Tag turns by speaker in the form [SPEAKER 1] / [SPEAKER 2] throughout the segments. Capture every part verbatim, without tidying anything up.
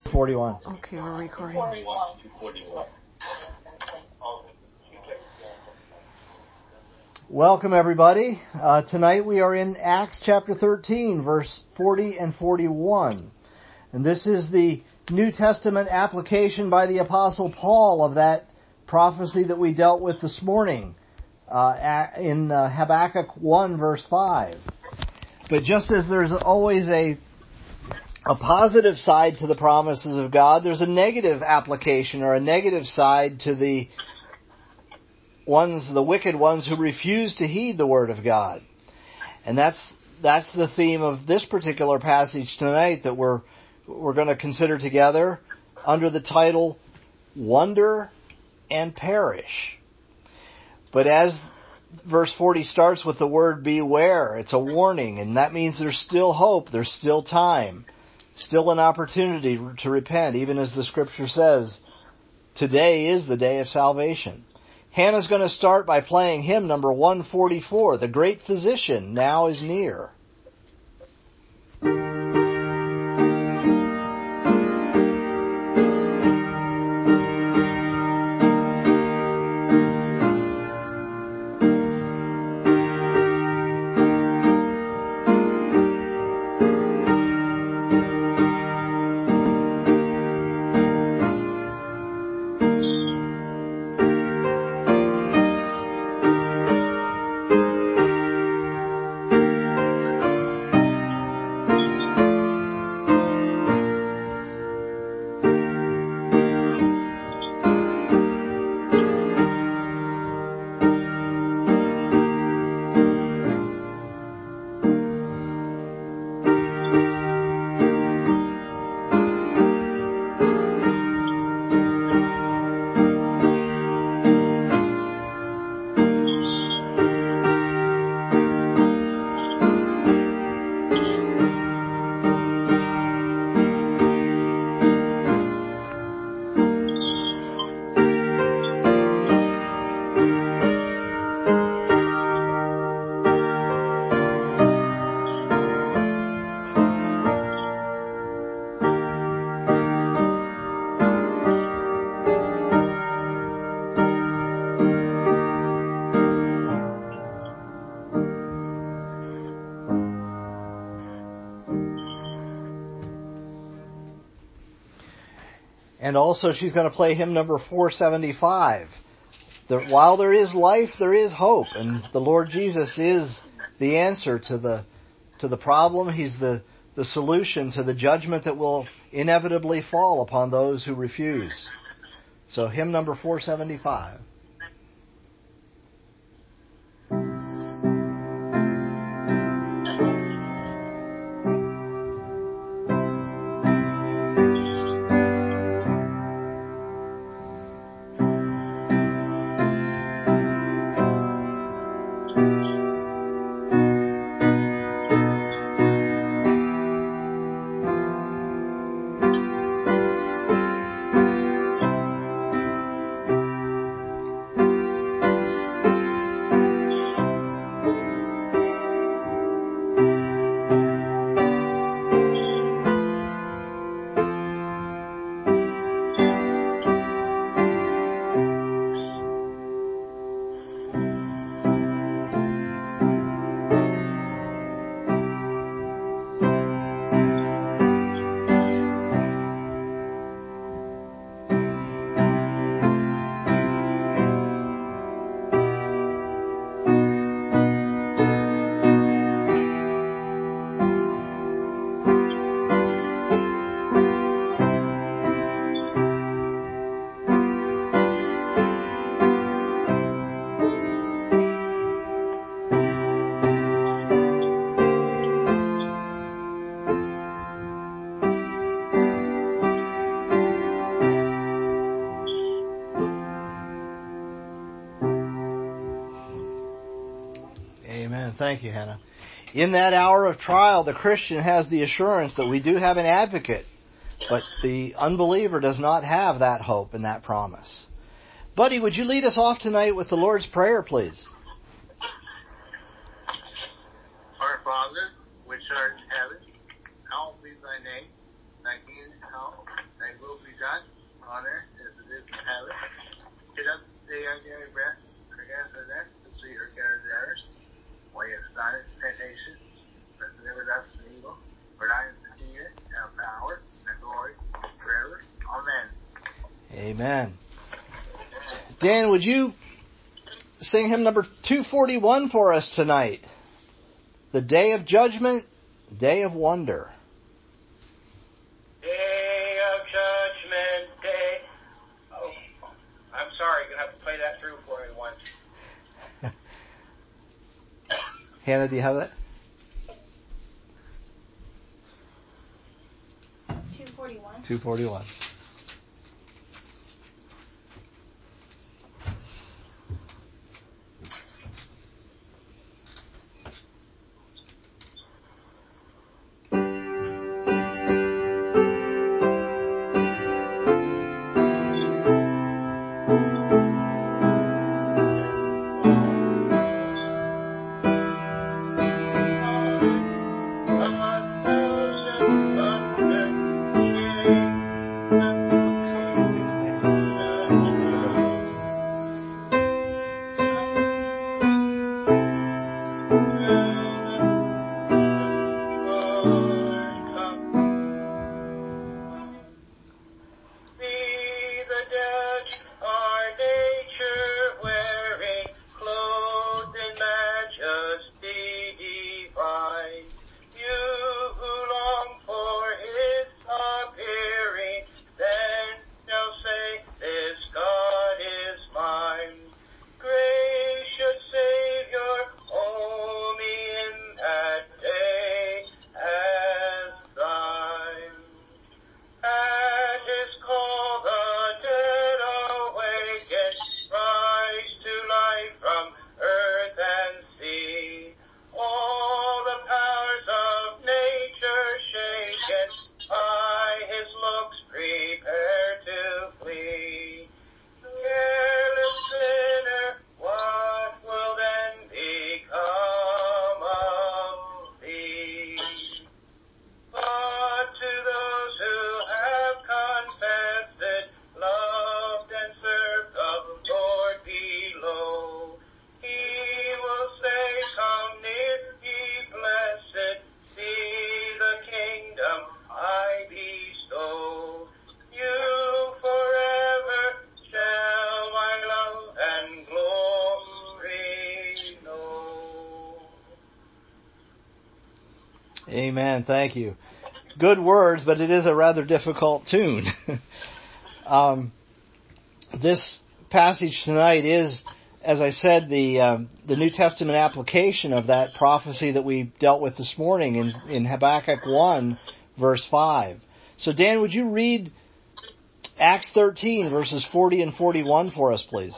[SPEAKER 1] forty-one.
[SPEAKER 2] Okay, we're recording.
[SPEAKER 1] Welcome, everybody. Uh, tonight we are in Acts chapter thirteen, verse forty and forty-one. And this is the New Testament application by the Apostle Paul of that prophecy that we dealt with this morning uh, in uh, Habakkuk one, verse five. But just as there's always a a positive side to the promises of God, there's a negative application or a negative side to the ones, the wicked ones who refuse to heed the word of God. And that's that's the theme of this particular passage tonight that we're we're going to consider together under the title Wonder and Perish. But as verse forty starts with the word beware, it's a warning, and that means there's still hope, there's still time, still an opportunity to repent, even as the scripture says, today is the day of salvation. Hannah's going to start by playing hymn number one forty-four, The Great Physician Now is Near. And also she's going to play hymn number four seventy-five. That while there is life, there is hope. And the Lord Jesus is the answer to the to the problem. He's the, the solution to the judgment that will inevitably fall upon those who refuse. So hymn number four seventy-five. Thank you, Hannah. In that hour of trial, the Christian has the assurance that we do have an advocate, but the unbeliever does not have that hope and that promise. Buddy, would you lead us off tonight with the Lord's Prayer, please?
[SPEAKER 3] Our Father, which art in heaven, hallowed be thy name. Thy kingdom come, thy
[SPEAKER 2] done on earth as it is in heaven. Get up today our daily bread. Forgive us our debts as we forgive our debtors. Lead us not into temptation, but deliver us from evil. For thine is the kingdom, and the power, and glory, forever. Amen.
[SPEAKER 1] Amen. Dan, would you sing hymn number two forty-one for us tonight? The Day of Judgment, Day of Wonder.
[SPEAKER 3] Day of Judgment, Day. Oh, I'm sorry, you're going to have to play that through for me once.
[SPEAKER 1] Hannah, do you have that?
[SPEAKER 4] two forty-one.
[SPEAKER 1] two forty-one. Amen. Thank you. Good words, but it is a rather difficult tune. um, this passage tonight is, as I said, the um, the New Testament application of that prophecy that we dealt with this morning in, in Habakkuk one, verse five. So, Dan, would you read Acts thirteen, verses forty and forty-one for us, please?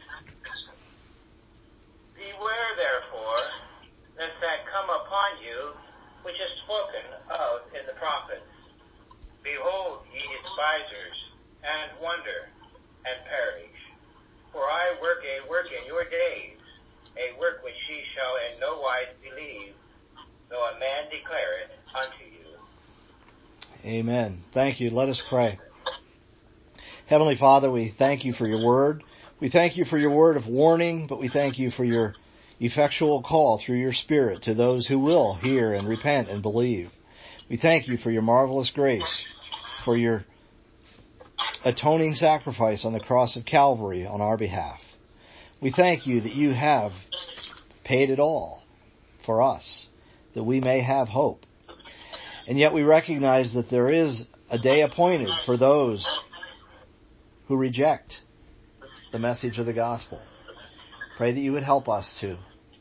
[SPEAKER 3] Beware, therefore, lest that come upon you, which is spoken of in the prophets. Behold, ye despisers, and wonder, and perish. For I work a work in your days, a work which ye shall in no wise believe, though a man declare it unto you.
[SPEAKER 1] Amen. Thank you. Let us pray. Heavenly Father, we thank you for your word. We thank you for your word of warning, but we thank you for your effectual call through your Spirit to those who will hear and repent and believe. We thank you for your marvelous grace, for your atoning sacrifice on the cross of Calvary on our behalf. We thank you that you have paid it all for us, that we may have hope. And yet we recognize that there is a day appointed for those who reject the message of the gospel. Pray that you would help us to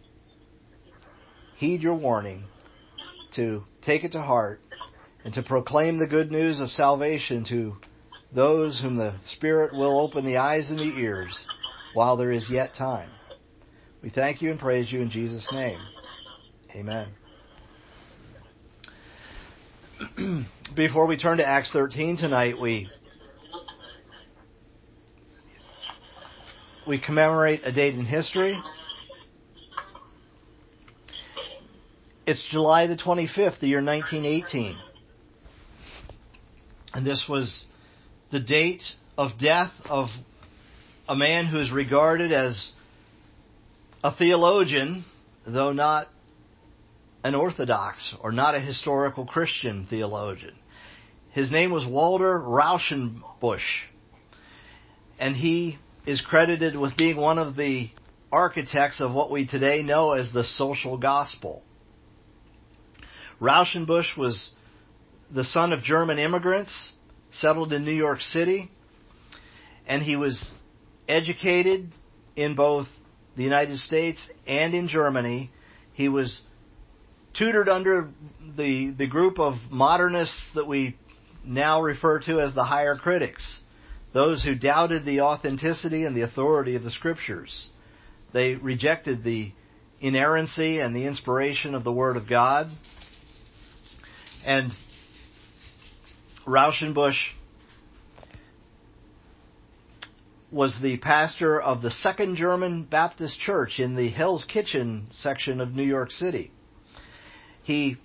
[SPEAKER 1] heed your warning, to take it to heart, and to proclaim the good news of salvation to those whom the Spirit will open the eyes and the ears while there is yet time. We thank you and praise you in Jesus' name. Amen. Before we turn to Acts thirteen tonight, we we commemorate a date in history. It's July the twenty-fifth, the year nineteen eighteen. And this was the date of death of a man who is regarded as a theologian, though not an Orthodox or not a historical Christian theologian. His name was Walter Rauschenbusch, and he is credited with being one of the architects of what we today know as the social gospel. Rauschenbusch was the son of German immigrants settled in New York City, and he was educated in both the United States and in Germany. He was tutored under the the group of modernists that we now refer to as the higher critics, those who doubted the authenticity and the authority of the Scriptures. They rejected the inerrancy and the inspiration of the Word of God. And Rauschenbusch was the pastor of the Second German Baptist Church in the Hell's Kitchen section of New York City. He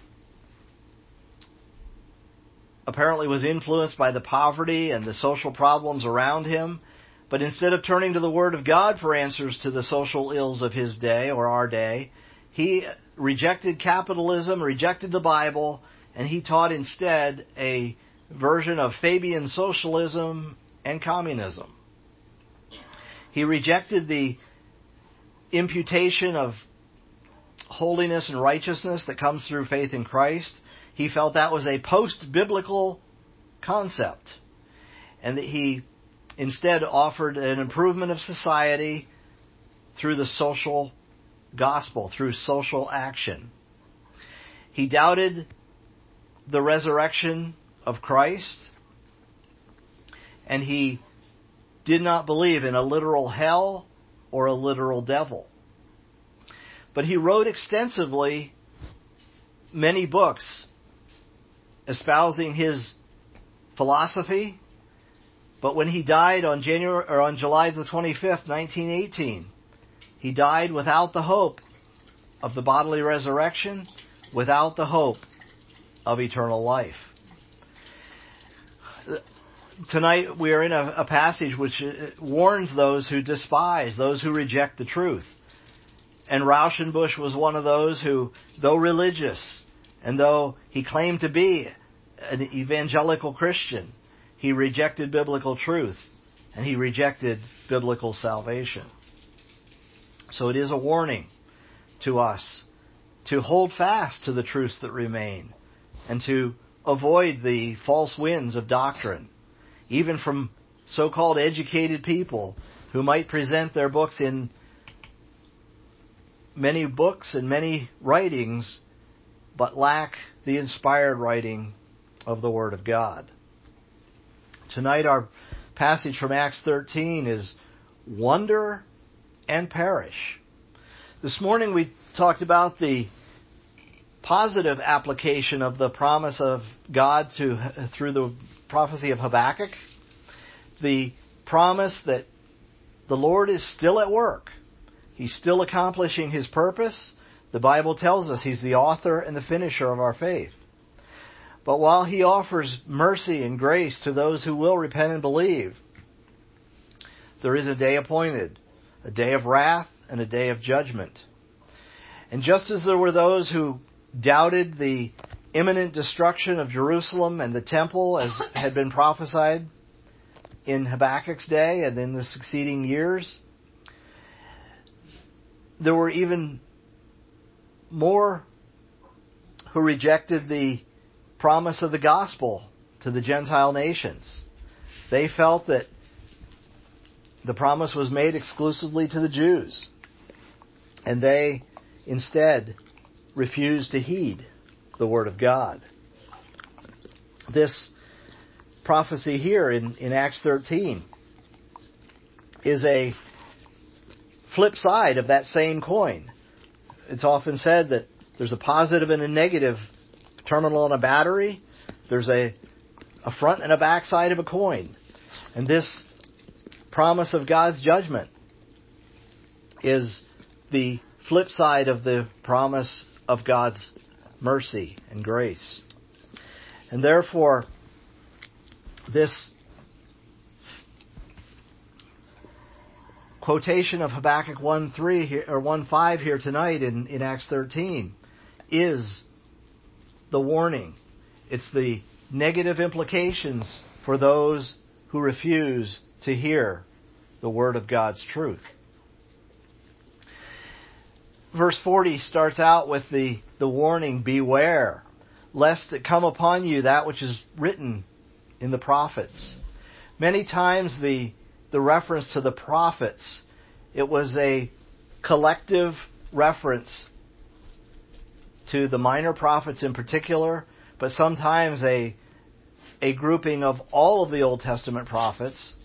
[SPEAKER 1] apparently was influenced by the poverty and the social problems around him, but instead of turning to the Word of God for answers to the social ills of his day or our day, he rejected capitalism, rejected the Bible, and he taught instead a version of Fabian socialism and communism. He rejected the imputation of holiness and righteousness that comes through faith in Christ. He felt that was a post-biblical concept, and that he instead offered an improvement of society through the social gospel, through social action. He doubted the resurrection of Christ, and he did not believe in a literal hell or a literal devil. But he wrote extensively many books espousing his philosophy. But when he died on January or on July the twenty-fifth, nineteen eighteen, he died without the hope of the bodily resurrection, without the hope of eternal life. Tonight we are in a, a passage which warns those who despise, those who reject the truth. And Rauschenbusch was one of those who, though religious, and though he claimed to be an evangelical Christian, he rejected biblical truth, and he rejected biblical salvation. So it is a warning to us to hold fast to the truths that remain, and to avoid the false winds of doctrine, even from so-called educated people who might present their books in many books and many writings, but lack the inspired writing of the Word of God. Tonight our passage from Acts thirteen is wonder and perish. This morning we talked about the positive application of the promise of God to through the prophecy of Habakkuk, the promise that the Lord is still at work. He's still accomplishing His purpose. The Bible tells us He's the author and the finisher of our faith. But while He offers mercy and grace to those who will repent and believe, there is a day appointed, a day of wrath and a day of judgment. And just as there were those who doubted the imminent destruction of Jerusalem and the temple as had been prophesied in Habakkuk's day and in the succeeding years, there were even more who rejected the promise of the gospel to the Gentile nations. They felt that the promise was made exclusively to the Jews, and they instead refused to heed the Word of God. This prophecy here in, in Acts thirteen is a flip side of that same coin. It's often said that there's a positive and a negative terminal on a battery. There's a, a front and a back side of a coin. And this promise of God's judgment is the flip side of the promise of God's mercy and grace. And therefore, this quotation of Habakkuk one three here, or one five here tonight in, in Acts thirteen is the warning. It's the negative implications for those who refuse to hear the word of God's truth. Verse forty starts out with the, the warning, beware, lest it come upon you that which is written in the prophets. Many times the, the reference to the prophets, it was a collective reference to the minor prophets in particular, but sometimes a, a grouping of all of the Old Testament prophets,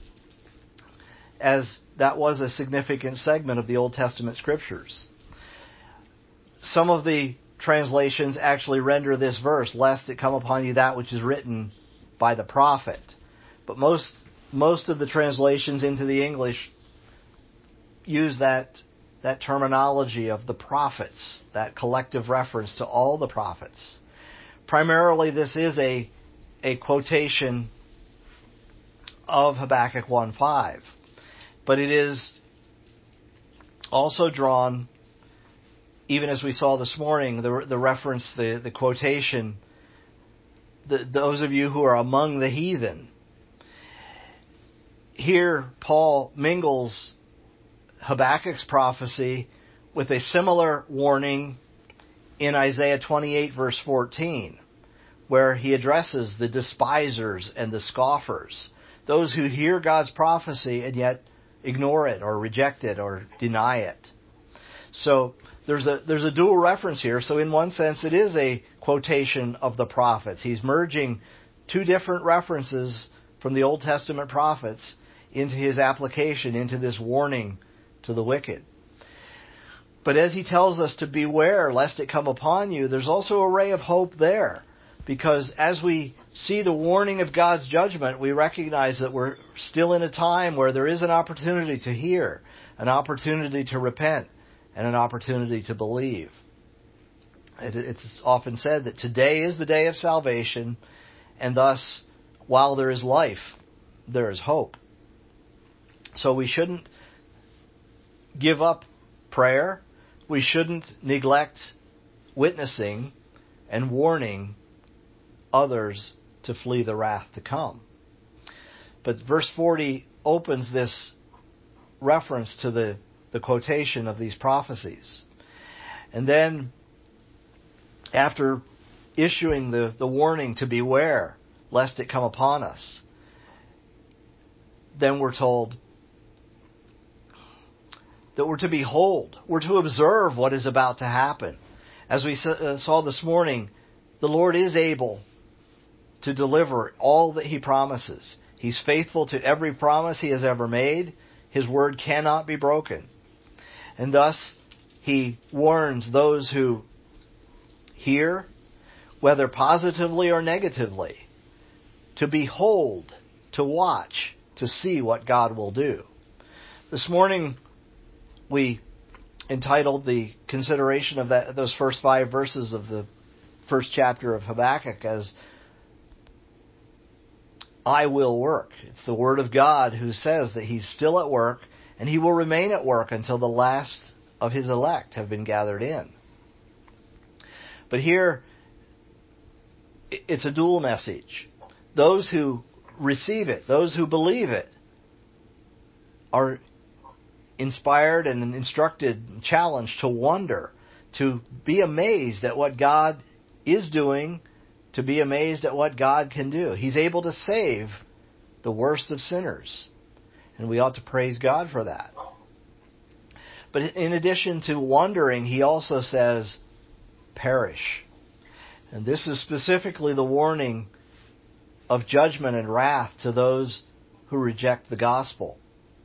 [SPEAKER 1] as that was a significant segment of the Old Testament scriptures. Some of the translations actually render this verse, lest it come upon you that which is written by the prophet. But most most of the translations into the English use that that terminology of the prophets, that collective reference to all the prophets. Primarily, this is a a quotation of Habakkuk one five, but it is also drawn, even as we saw this morning, the the reference, the, the quotation, the, those of you who are among the heathen. Here, Paul mingles Habakkuk's prophecy with a similar warning in Isaiah twenty-eight, verse fourteen, where he addresses the despisers and the scoffers, those who hear God's prophecy and yet ignore it or reject it or deny it. So there's a there's a dual reference here. So in one sense, it is a quotation of the prophets. He's merging two different references from the Old Testament prophets into his application, into this warning to the wicked. But as he tells us to beware lest it come upon you, there's also a ray of hope there. Because as we see the warning of God's judgment, we recognize that we're still in a time where there is an opportunity to hear, an opportunity to repent, and an opportunity to believe. It's often said that today is the day of salvation, and thus, while there is life, there is hope. So we shouldn't give up prayer. We shouldn't neglect witnessing and warning others to flee the wrath to come. But verse forty opens this reference to the, the quotation of these prophecies. And then, after issuing the, the warning to beware lest it come upon us, then we're told that we're to behold, we're to observe what is about to happen. As we saw this morning, the Lord is able to deliver all that He promises. He's faithful to every promise He has ever made. His word cannot be broken. And thus, He warns those who hear, whether positively or negatively, to behold, to watch, to see what God will do. This morning, we entitled the consideration of that, those first five verses of the first chapter of Habakkuk as I will work. It's the Word of God who says that He's still at work and He will remain at work until the last of His elect have been gathered in. But here, it's a dual message. Those who receive it, those who believe it, are inspired and instructed, challenged to wonder, to be amazed at what God is doing, to be amazed at what God can do. He's able to save the worst of sinners, and we ought to praise God for that. But in addition to wondering, He also says, perish. And this is specifically the warning of judgment and wrath to those who reject the gospel.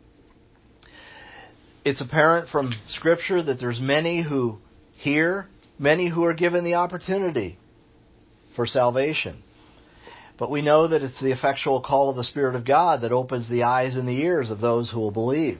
[SPEAKER 1] It's apparent from Scripture that there's many who hear, many who are given the opportunity for salvation. But we know that it's the effectual call of the Spirit of God that opens the eyes and the ears of those who will believe.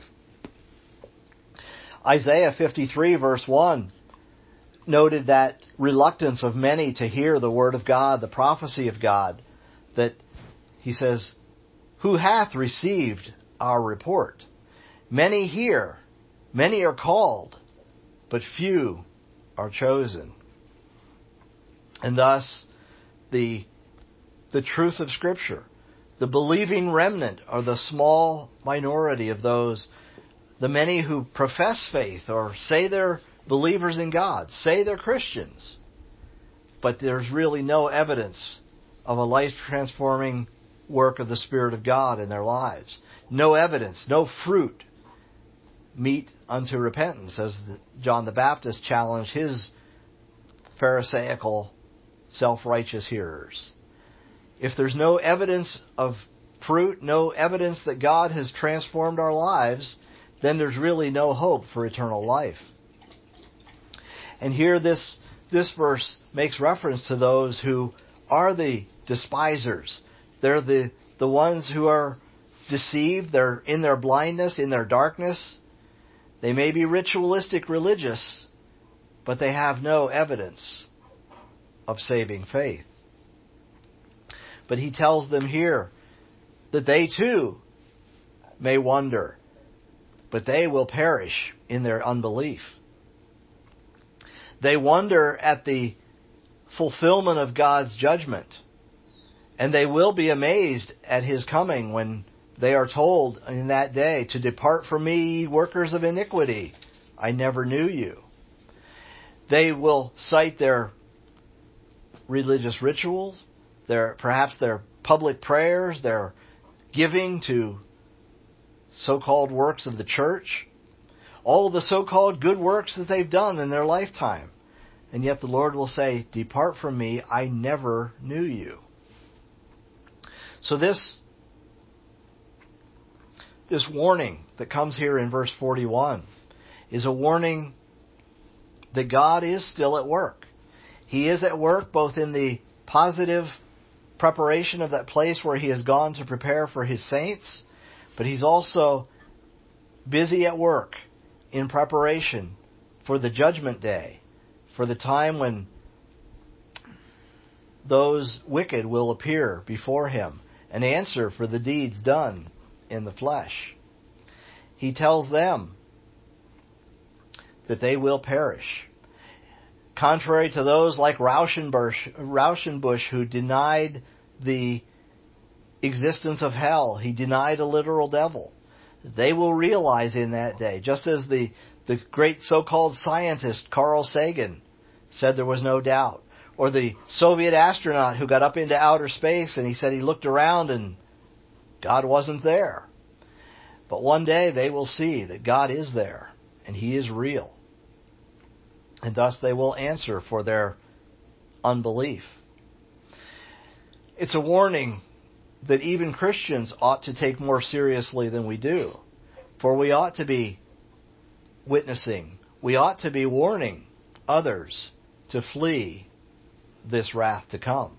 [SPEAKER 1] Isaiah fifty-three verse one noted that reluctance of many to hear the word of God, the prophecy of God, that he says, who hath received our report? Many hear, many are called, but few are chosen. And thus, the, the truth of Scripture, the believing remnant are the small minority of those, the many who profess faith or say they're believers in God, say they're Christians, but there's really no evidence of a life-transforming work of the Spirit of God in their lives. No evidence, no fruit meet unto repentance, as John the Baptist challenged his Pharisaical, self-righteous hearers. If there's no evidence of fruit, no evidence that God has transformed our lives, then there's really no hope for eternal life. And here this this verse makes reference to those who are the despisers. They're the, the ones who are deceived. They're in their blindness, in their darkness. They may be ritualistic religious, but they have no evidence of saving faith. But he tells them here that they too may wonder, but they will perish in their unbelief. They wonder at the fulfillment of God's judgment, and they will be amazed at His coming when they are told in that day, to depart from me, ye workers of iniquity, I never knew you. They will cite their religious rituals, their perhaps their public prayers, their giving to so-called works of the church, all of the so-called good works that they've done in their lifetime. And yet the Lord will say, depart from me, I never knew you. So this, this warning that comes here in verse forty-one is a warning that God is still at work. He is at work both in the positive preparation of that place where He has gone to prepare for His saints, but He's also busy at work in preparation for the judgment day, for the time when those wicked will appear before Him and answer for the deeds done in the flesh. He tells them that they will perish. Contrary to those like Rauschenbusch, Rauschenbusch who denied the existence of hell, he denied a literal devil. They will realize in that day, just as the, the great so-called scientist Carl Sagan said there was no doubt, or the Soviet astronaut who got up into outer space and he said he looked around and God wasn't there. But one day they will see that God is there and He is real. And thus they will answer for their unbelief. It's a warning that even Christians ought to take more seriously than we do. For we ought to be witnessing. We ought to be warning others to flee this wrath to come.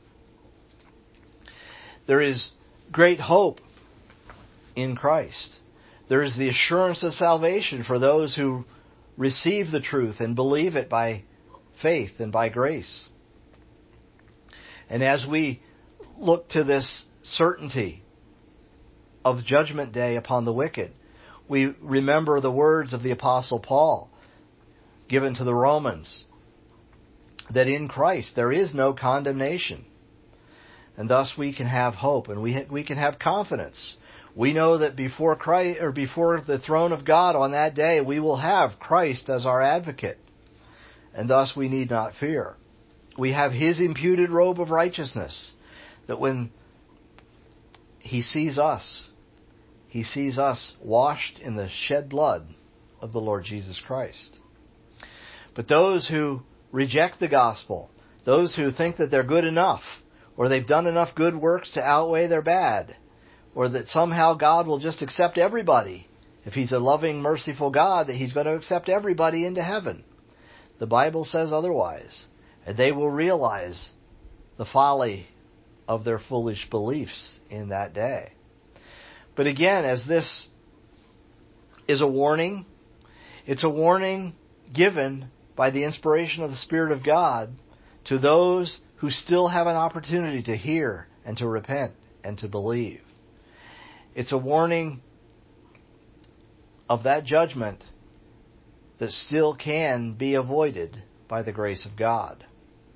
[SPEAKER 1] There is great hope in Christ. There is the assurance of salvation for those who receive the truth and believe it by faith and by grace. And as we look to this certainty of judgment day upon the wicked, we remember the words of the Apostle Paul given to the Romans, that in Christ there is no condemnation. And thus we can have hope and we we can have confidence. We know that before Christ, or before the throne of God on that day, we will have Christ as our advocate. And thus we need not fear. We have His imputed robe of righteousness, that when He sees us, He sees us washed in the shed blood of the Lord Jesus Christ. But those who reject the gospel, those who think that they're good enough, or they've done enough good works to outweigh their bad, or that somehow God will just accept everybody, if He's a loving, merciful God, that He's going to accept everybody into heaven. The Bible says otherwise, and they will realize the folly of their foolish beliefs in that day. But again, as this is a warning, it's a warning given by the inspiration of the Spirit of God to those who still have an opportunity to hear and to repent and to believe. It's a warning of that judgment that still can be avoided by the grace of God.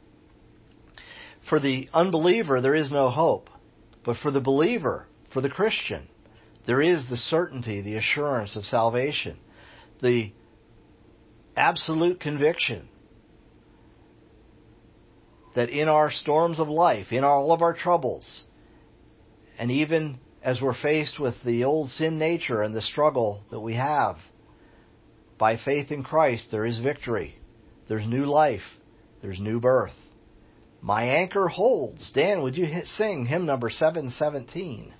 [SPEAKER 1] For the unbeliever, there is no hope. But for the believer, for the Christian, there is the certainty, the assurance of salvation, the absolute conviction that in our storms of life, in all of our troubles, and even as we're faced with the old sin nature and the struggle that we have, by faith in Christ, there is victory. There's new life. There's new birth. My anchor holds. Dan, would you hit, sing hymn number seven seventeen?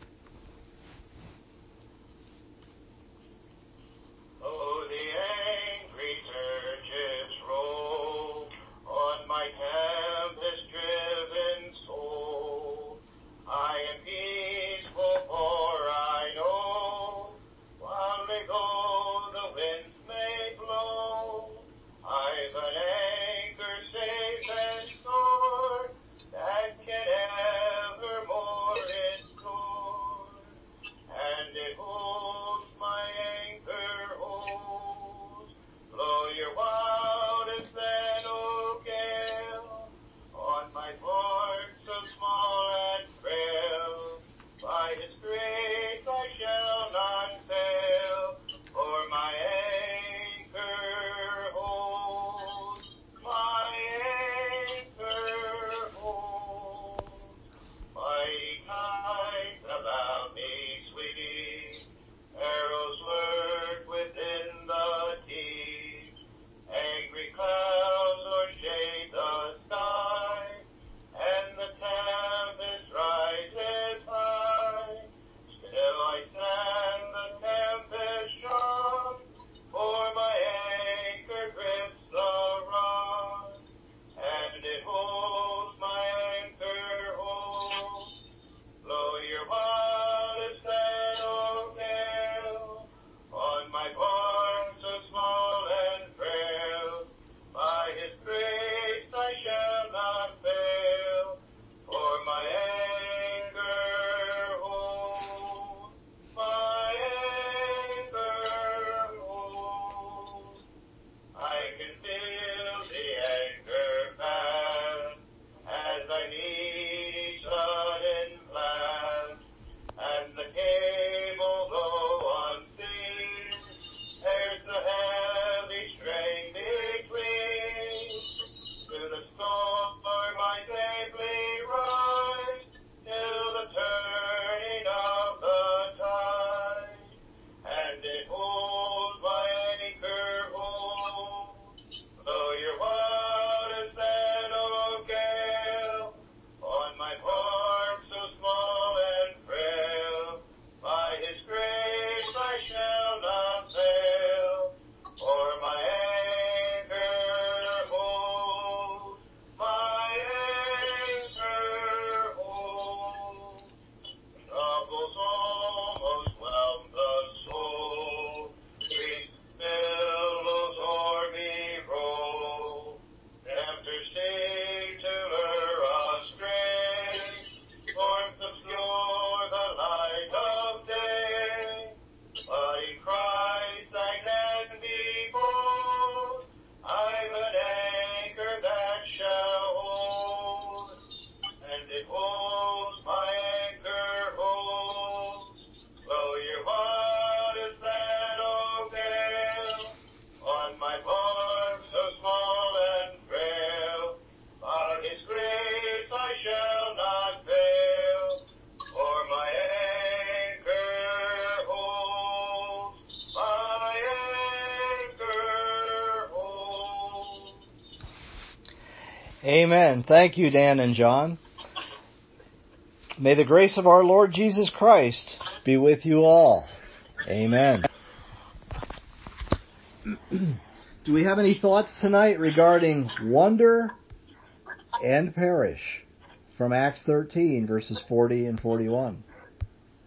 [SPEAKER 1] Amen. Thank you, Dan and John. May the grace of our Lord Jesus Christ be with you all. Amen. Do we have any thoughts tonight regarding wonder and perish from Acts thirteen, verses forty and forty-one?